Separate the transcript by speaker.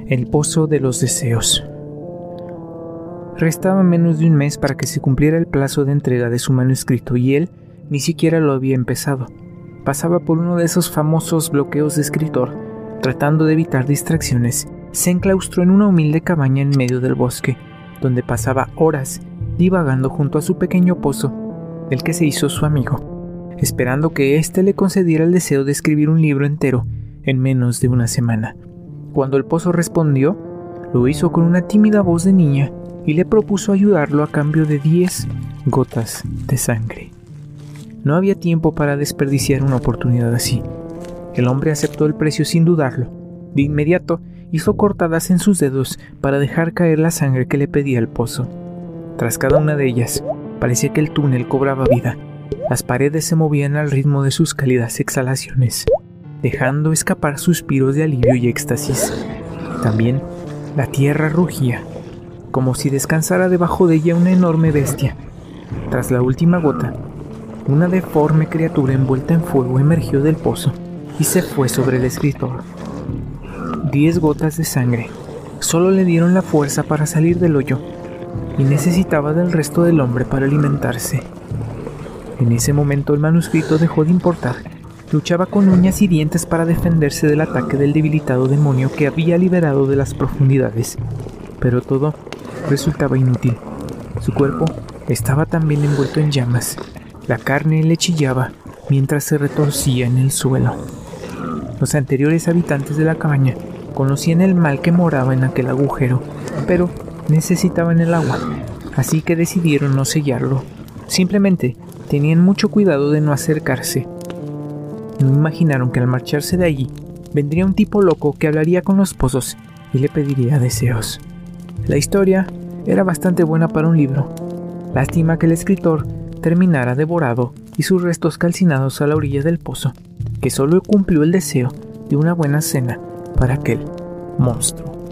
Speaker 1: El Pozo de los Deseos. Restaba menos de un mes para que se cumpliera el plazo de entrega de su manuscrito y él ni siquiera lo había empezado. Pasaba por uno de esos famosos bloqueos de escritor. Tratando de evitar distracciones, se enclaustró en una humilde cabaña en medio del bosque, donde pasaba horas divagando junto a su pequeño pozo, del que se hizo su amigo, esperando que éste le concediera el deseo de escribir un libro entero en menos de una semana. Cuando el pozo respondió, lo hizo con una tímida voz de niña y le propuso ayudarlo a cambio de 10 gotas de sangre. No había tiempo para desperdiciar una oportunidad así. El hombre aceptó el precio sin dudarlo. De inmediato hizo cortadas en sus dedos para dejar caer la sangre que le pedía el pozo. Tras cada una de ellas, parecía que el túnel cobraba vida. Las paredes se movían al ritmo de sus cálidas exhalaciones, dejando escapar suspiros de alivio y éxtasis. También la tierra rugía, como si descansara debajo de ella una enorme bestia. Tras la última gota, una deforme criatura envuelta en fuego emergió del pozo y se fue sobre el escritor. 10 gotas de sangre solo le dieron la fuerza para salir del hoyo y necesitaba del resto del hombre para alimentarse. En ese momento el manuscrito dejó de importar. Luchaba con uñas y dientes para defenderse del ataque del debilitado demonio que había liberado de las profundidades. Pero todo resultaba inútil. Su cuerpo estaba también envuelto en llamas. La carne le chillaba mientras se retorcía en el suelo. Los anteriores habitantes de la cabaña conocían el mal que moraba en aquel agujero, pero necesitaban el agua, así que decidieron no sellarlo. Simplemente tenían mucho cuidado de no acercarse. No imaginaron que al marcharse de allí, vendría un tipo loco que hablaría con los pozos y le pediría deseos. La historia era bastante buena para un libro. Lástima que el escritor terminara devorado y sus restos calcinados a la orilla del pozo, que solo cumplió el deseo de una buena cena para aquel monstruo.